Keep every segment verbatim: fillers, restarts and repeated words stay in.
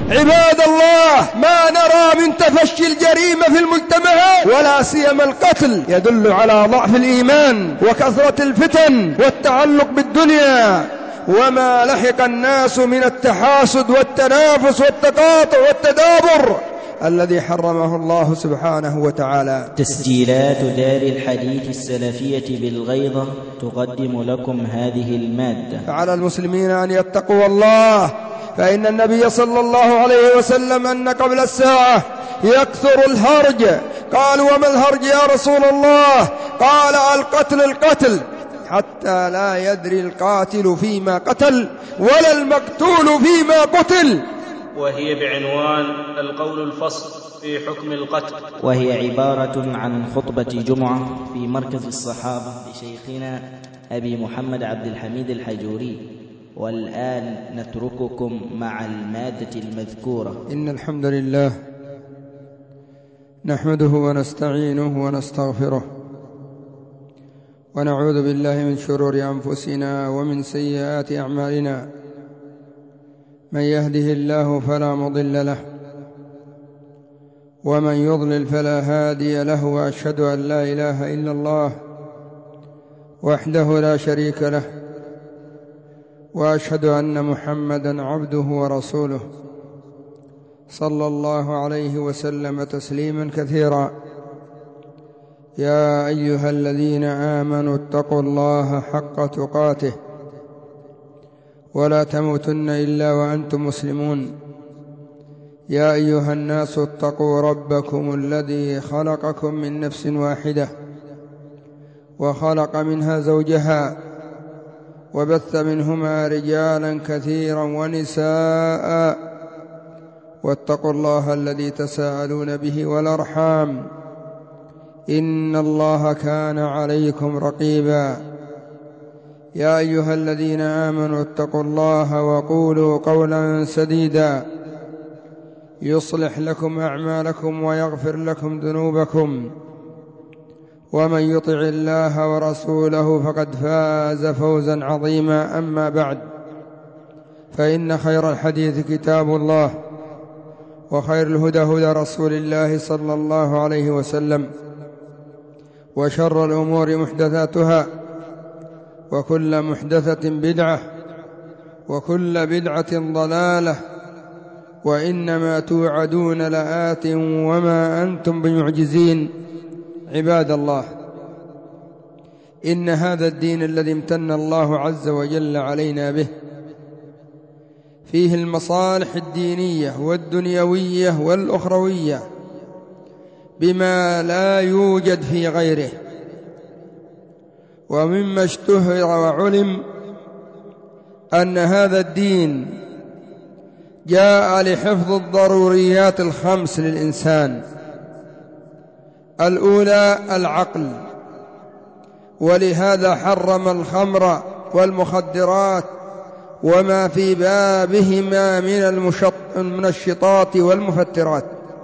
عباد الله، ما نرى من تفشي الجريمة في المجتمع ولا سيما القتل يدل على ضعف الإيمان وكثرة الفتن والتعلق بالدنيا، وما لحق الناس من التحاسد والتنافس والتقاطع والتدابر الذي حرمه الله سبحانه وتعالى. تسجيلات دار الحديث السلفية بالغيضة تقدم لكم هذه المادة. فعلى المسلمين أن يتقوا الله، فإن النبي صلى الله عليه وسلم أن قبل الساعة يكثر الهرج. قالوا وما الهرج يا رسول الله؟ قال القتل القتل، حتى لا يدري القاتل فيما قتل ولا المقتول فيما قتل. وهي بعنوان القول الفصل في حكم القتل، وهي عبارة عن خطبة جمعة في مركز الصحابة لشيخنا أبي محمد عبد الحميد الحجوري. والآن نترككم مع المادة المذكورة. إن الحمد لله نحمده ونستعينه ونستغفره، ونعوذ بالله من شرور أنفسنا ومن سيئات أعمالنا. من يهده الله فلا مضل له، ومن يضلل فلا هادي له، وأشهد أن لا إله إلا الله وحده لا شريك له، وأشهد أن محمدًا عبده ورسوله صلى الله عليه وسلم تسليمًا كثيرا. يا أيها الذين آمنوا اتقوا الله حق تقاته ولا تموتن إلا وأنتم مسلمون. يا أيها الناس اتقوا ربكم الذي خلقكم من نفس واحدة وخلق منها زوجها وبث منهما رجالا كثيرا ونساء، واتقوا الله الذي تساءلون به والأرحام، إن الله كان عليكم رقيبا. يا أيها الذين آمنوا اتقوا الله وقولوا قولا سديدا يصلح لكم أعمالكم ويغفر لكم ذنوبكم، ومن يطع الله ورسوله فقد فاز فوزا عظيما. أما بعد، فإن خير الحديث كتاب الله، وخير الهدى هدى رسول الله صلى الله عليه وسلم، وشر الأمور محدثاتها، وكل محدثة بدعة، وكل بدعة ضلالة، وإنما توعدون لآت وما أنتم بمعجزين. عباد الله، إن هذا الدين الذي امتن الله عز وجل علينا به فيه المصالح الدينية والدنيوية والأخروية بما لا يوجد في غيره. ومما اشتهر وعلم أن هذا الدين جاء لحفظ الضروريات الخمس للإنسان. الأولى العقل، ولهذا حرم الخمر والمخدرات وما في بابهما من المنشطات والمفترات.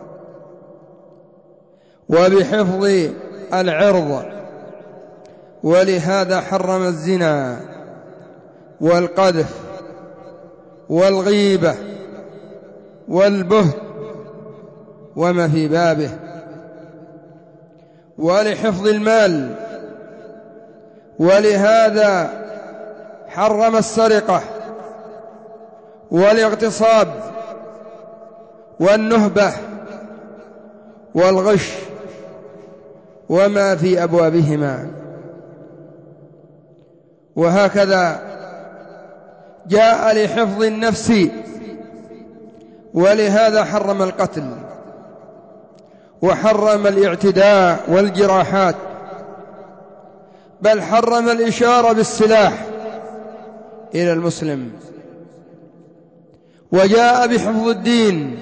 وبحفظ العرض، ولهذا حرم الزنا والقذف والغيبة والبهت وما في بابه. ولحفظ المال، ولهذا حرم السرقة والاغتصاب والنهبة والغش وما في أبوابهما. وهكذا جاء لحفظ النفس، ولهذا حرم القتل وحرم الاعتداء والجراحات، بل حرم الإشارة بالسلاح إلى المسلم. وجاء بحفظ الدين،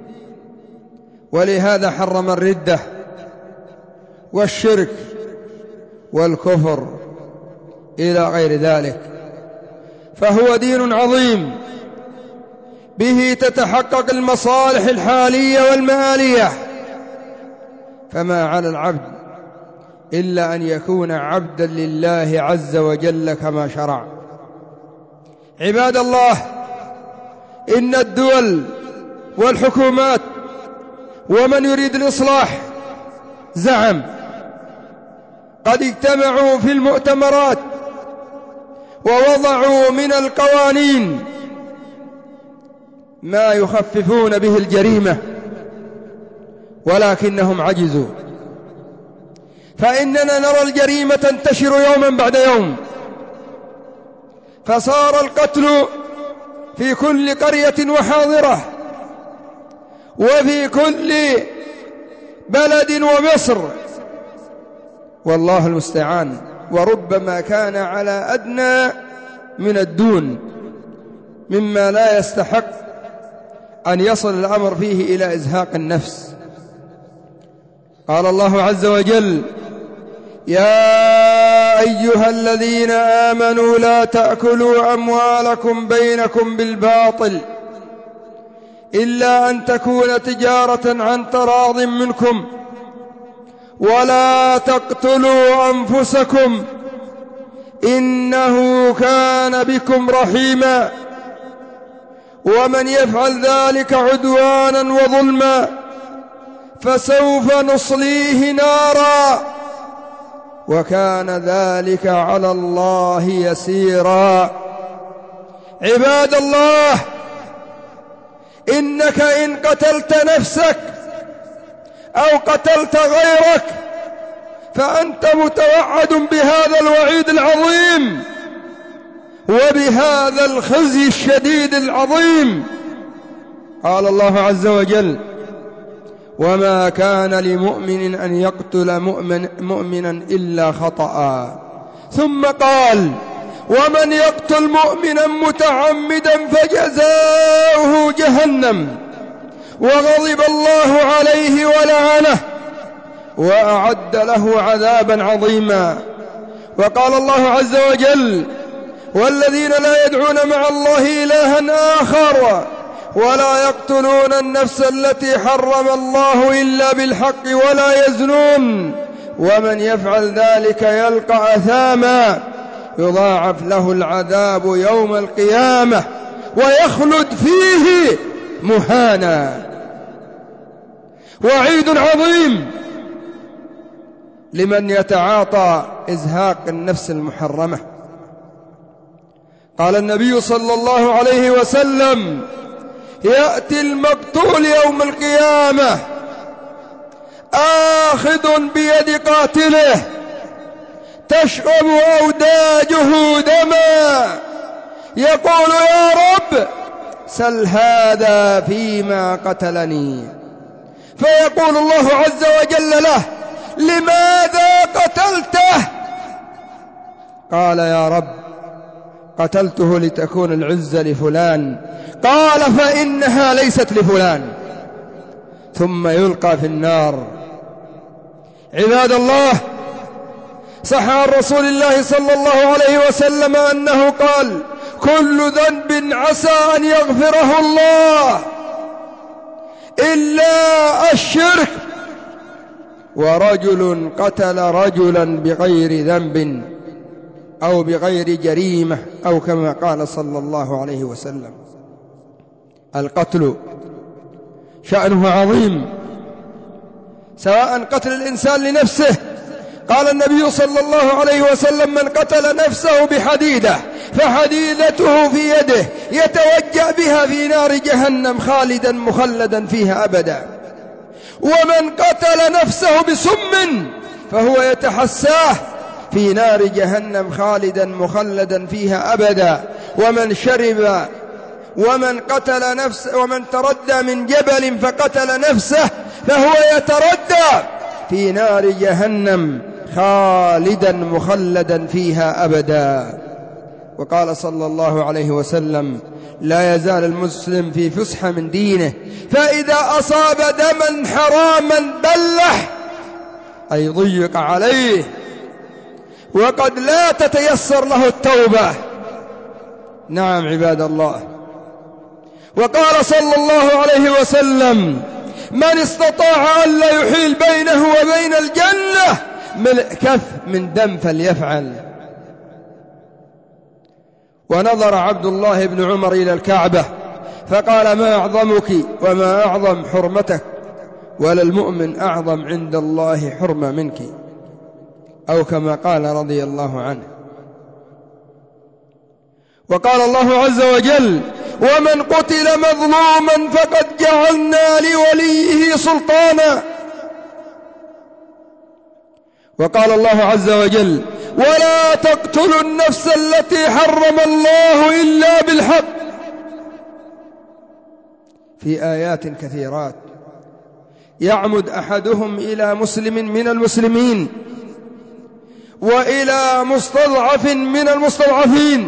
ولهذا حرم الردة والشرك والكفر إلى غير ذلك. فهو دين عظيم به تتحقق المصالح الحالية والمآلية، فما على العبد إلا أن يكون عبدا لله عز وجل كما شرع. عباد الله، إن الدول والحكومات ومن يريد الإصلاح زعم قد اجتمعوا في المؤتمرات ووضعوا من القوانين ما يخففون به الجريمة، ولكنهم عجزوا، فإننا نرى الجريمة تنتشر يوما بعد يوم، فصار القتل في كل قرية وحاضرة وفي كل بلد ومصر، والله المستعان. وربما كان على أدنى من الدون مما لا يستحق أن يصل الأمر فيه إلى إزهاق النفس. قال الله عز وجل: يا أيها الذين آمنوا لا تأكلوا أموالكم بينكم بالباطل إلا أن تكون تجارة عن تراض منكم ولا تقتلوا أنفسكم إنه كان بكم رحيما ومن يفعل ذلك عدوانا وظلما فسوف نصليه نارا وكان ذلك على الله يسيرا. عباد الله، إنك إن قتلت نفسك أو قتلت غيرك فأنت متوعد بهذا الوعيد العظيم وبهذا الخزي الشديد العظيم. قال الله عز وجل: وما كان لمؤمن أن يقتل مؤمن مؤمنا إلا خطأ، ثم قال: ومن يقتل مؤمنا متعمدا فجزاؤه جهنم وغضب الله عليه ولعنه وأعد له عذابا عظيما. وقال الله عز وجل: والذين لا يدعون مع الله إلها آخر ولا يقتلون النفس التي حرم الله إلا بالحق ولا يزنون ومن يفعل ذلك يلقى أثاما يضاعف له العذاب يوم القيامة ويخلد فيه مهانا. وعيد عظيم لمن يتعاطى إزهاق النفس المحرمة. قال النبي صلى الله عليه وسلم: يأتي المقتول يوم القيامة آخذ بيد قاتله تشرب أوداجه دما يقول: يا رب سل هذا فيما قتلني، فيقول الله عز وجل له: لماذا قتلته؟ قال: يا رب قتلته لتكون العزة لفلان. قال: فإنها ليست لفلان، ثم يلقى في النار. عباد الله، صح عن رسول الله صلى الله عليه وسلم أنه قال: كل ذنب عسى أن يغفره الله إلا الشرك، ورجل قتل رجلا بغير ذنب أو بغير جريمة أو كما قال صلى الله عليه وسلم. القتل شأنه عظيم، سواء قتل الإنسان لنفسه. قال النبي صلى الله عليه وسلم: من قتل نفسه بحديدة فحديدته في يده يتوجأ بها في نار جهنم خالدا مخلدا فيها أبدا، ومن قتل نفسه بسم فهو يتحساه في نار جهنم خالدا مخلدا فيها أبدا، ومن شرب ومن قتل نفسه ومن تردى من جبل فقتل نفسه فهو يتردى في نار جهنم خالدا مخلدا فيها أبدا. وقال صلى الله عليه وسلم: لا يزال المسلم في فسحة من دينه، فإذا أصاب دما حراما بلح أي ضيق عليه وقد لا تتيسر له التوبة. نعم عباد الله. وقال صلى الله عليه وسلم: من استطاع أن لا يحيل بينه وبين الجنة ملء كف من دم فليفعل. ونظر عبد الله بن عمر إلى الكعبة فقال ما أعظمك وما أعظم حرمتك، وللمؤمن أعظم عند الله حرمة منك، أو كما قال رضي الله عنه. وقال الله عز وجل ومن قتل مظلوما فقد جعلنا لوليه سلطانا. وقال الله عز وجل ولا تقتلوا النفس التي حرم الله إلا بالحق، في آيات كثيرات يعمد أحدهم إلى مسلم من المسلمين وإلى مستضعف من المستضعفين،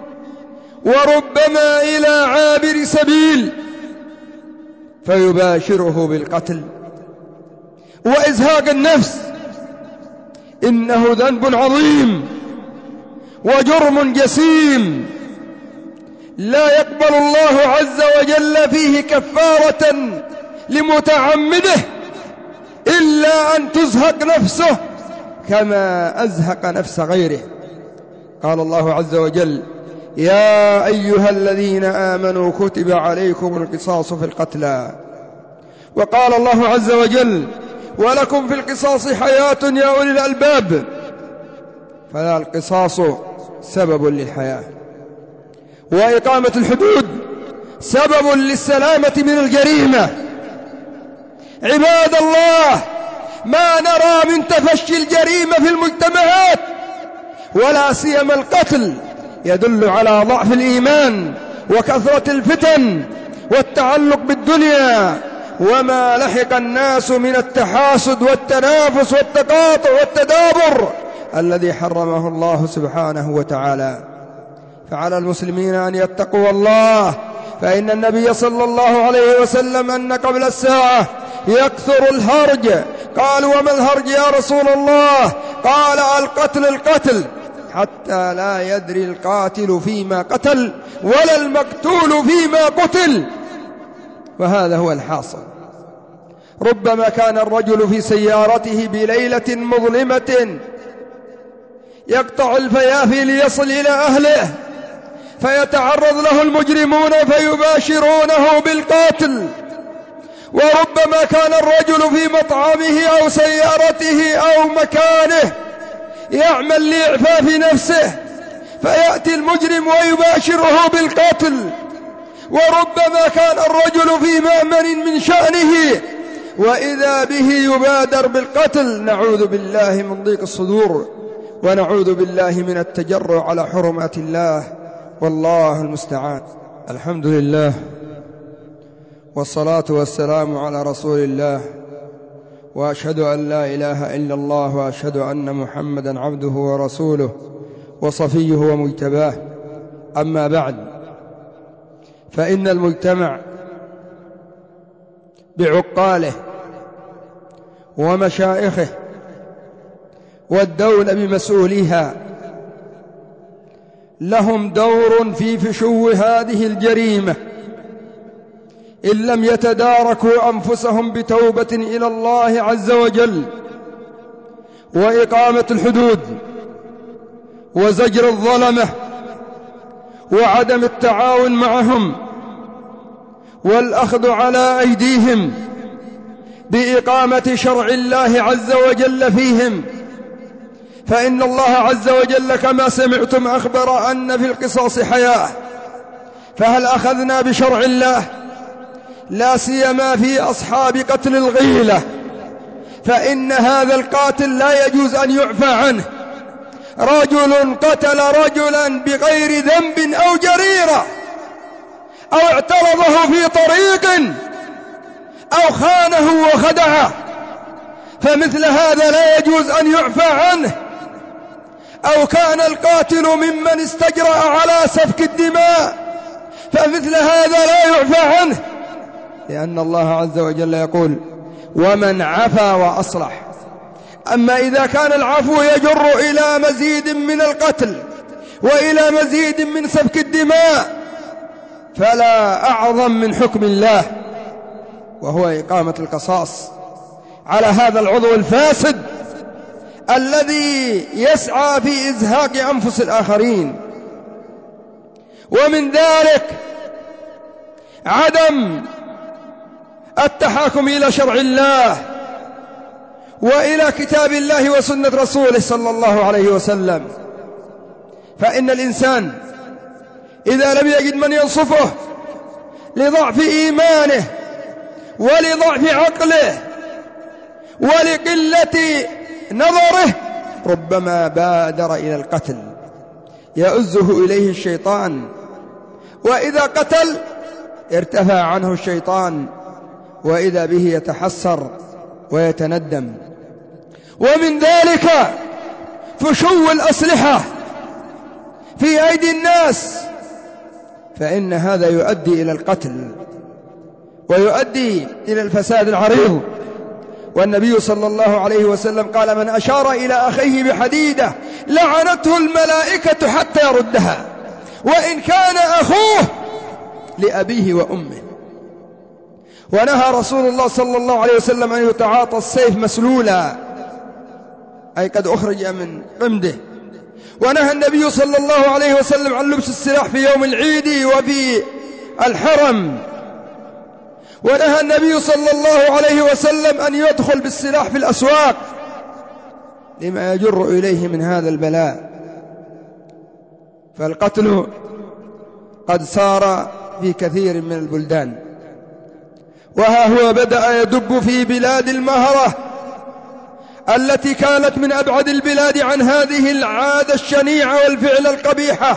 وربما إلى عابر سبيل، فيباشره بالقتل وإزهاق النفس. إنه ذنب عظيم وجرم جسيم لا يقبل الله عز وجل فيه كفارة لمتعمده إلا أن تزهق نفسه كما أزهق نفس غيره. قال الله عز وجل يا أيها الذين آمنوا كتب عليكم القصاص في القتلى. وقال الله عز وجل ولكم في القصاص حياة يا أولي الألباب، فلا القصاص سبب للحياة، وإقامة الحدود سبب للسلامة من الجريمة. عباد الله، ما نرى من تفشي الجريمة في المجتمعات ولا سيما القتل يدل على ضعف الإيمان وكثرة الفتن والتعلق بالدنيا، وما لحق الناس من التحاسد والتنافس والتقاطع والتدابر الذي حرمه الله سبحانه وتعالى. فعلى المسلمين أن يتقوا الله، فإن النبي صلى الله عليه وسلم أن قبل الساعة يكثر الهرج. قالوا وما الهرج يا رسول الله؟ قال القتل القتل، حتى لا يدري القاتل فيما قتل ولا المقتول فيما قتل. وهذا هو الحاصل. ربما كان الرجل في سيارته بليلة مظلمة يقطع الفيافي ليصل إلى أهله، فيتعرض له المجرمون فيباشرونه بالقاتل. وربما كان الرجل في مطعمه أو سيارته أو مكانه يعمل لإعفاف نفسه، فيأتي المجرم ويباشره بالقتل. وربما كان الرجل في مأمن من شأنه وإذا به يبادر بالقتل. نعوذ بالله من ضيق الصدور، ونعوذ بالله من التجرع على حرمات الله، والله المستعان. الحمد لله والصلاة والسلام على رسول الله، وأشهد أن لا إله إلا الله، وأشهد أن محمدا عبده ورسوله وصفيه ومجتباه. أما بعد، فإن المجتمع بعقاله ومشائخه والدولة بمسؤوليها لهم دور في فشو هذه الجريمة، إن لم يتداركوا أنفسهم بتوبة إلى الله عز وجل وإقامة الحدود وزجر الظلمة وعدم التعاون معهم والأخذ على أيديهم بإقامة شرع الله عز وجل فيهم. فإن الله عز وجل كما سمعتم أخبر أن في القصاص حياة، فهل أخذنا بشرع الله؟ لا سيما في أصحاب قتل الغيلة، فإن هذا القاتل لا يجوز أن يعفى عنه. رجل قتل رجلا بغير ذنب أو جريرة، أو اعترضه في طريق، أو خانه وخدعه، فمثل هذا لا يجوز أن يعفى عنه. أو كان القاتل ممن استجرأ على سفك الدماء، فمثل هذا لا يعفى عنه، لأن الله عز وجل يقول ومن عفا وأصلح. أما إذا كان العفو يجر إلى مزيد من القتل وإلى مزيد من سفك الدماء، فلا أعظم من حكم الله، وهو إقامة القصاص على هذا العضو الفاسد الذي يسعى في إزهاق أنفس الآخرين. ومن ذلك عدم التحاكم إلى شرع الله وإلى كتاب الله وسنة رسوله صلى الله عليه وسلم. فإن الإنسان إذا لم يجد من ينصفه لضعف إيمانه ولضعف عقله ولقلة نظره ربما بادر إلى القتل يؤزه إليه الشيطان، وإذا قتل ارتفع عنه الشيطان وإذا به يتحسر ويتندم. ومن ذلك فشو الأسلحة في أيدي الناس، فإن هذا يؤدي إلى القتل ويؤدي إلى الفساد العريض. والنبي صلى الله عليه وسلم قال: من أشار إلى أخيه بحديدة لعنته الملائكة حتى يردها، وإن كان أخوه لأبيه وأمه. ونهى رسول الله صلى الله عليه وسلم أن يتعاطى السيف مسلولا، أي قد أخرج من قمده. ونهى النبي صلى الله عليه وسلم عن لبس السلاح في يوم العيد وفي الحرم. ونهى النبي صلى الله عليه وسلم أن يدخل بالسلاح في الأسواق لما يجر إليه من هذا البلاء. فالقتل قد صار في كثير من البلدان، وها هو بدأ يدب في بلاد المهرة التي كانت من أبعد البلاد عن هذه العادة الشنيعة والفعل القبيحة.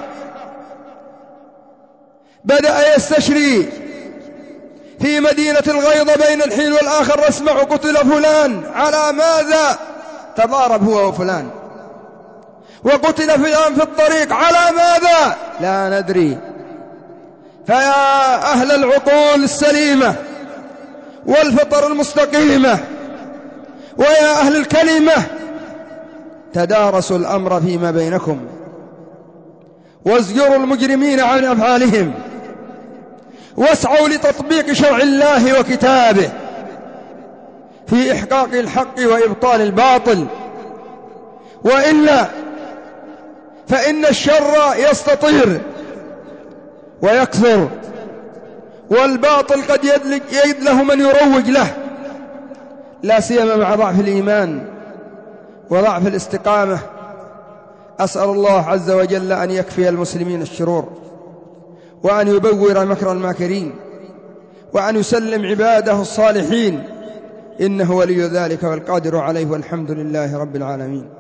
بدأ يستشري في مدينة الغيضة بين الحين والآخر نسمع قتل فلان، على ماذا؟ تضارب هو وفلان. وقتل فلان في الطريق، على ماذا؟ لا ندري. فيا أهل العقول السليمة والفطر المستقيمة ويا أهل الكلمة، تدارسوا الأمر فيما بينكم وازجروا المجرمين عن أفعالهم واسعوا لتطبيق شرع الله وكتابه في إحقاق الحق وإبطال الباطل، وإلا فإن الشر يستطير ويكثر، والباطل قد يجد له من يروج له، لا سيما مع ضعف الإيمان وضعف الاستقامة. أسأل الله عز وجل أن يكفي المسلمين الشرور، وأن يبور مكر الماكرين، وأن يسلم عباده الصالحين، إنه ولي ذلك والقادر عليه، والحمد لله رب العالمين.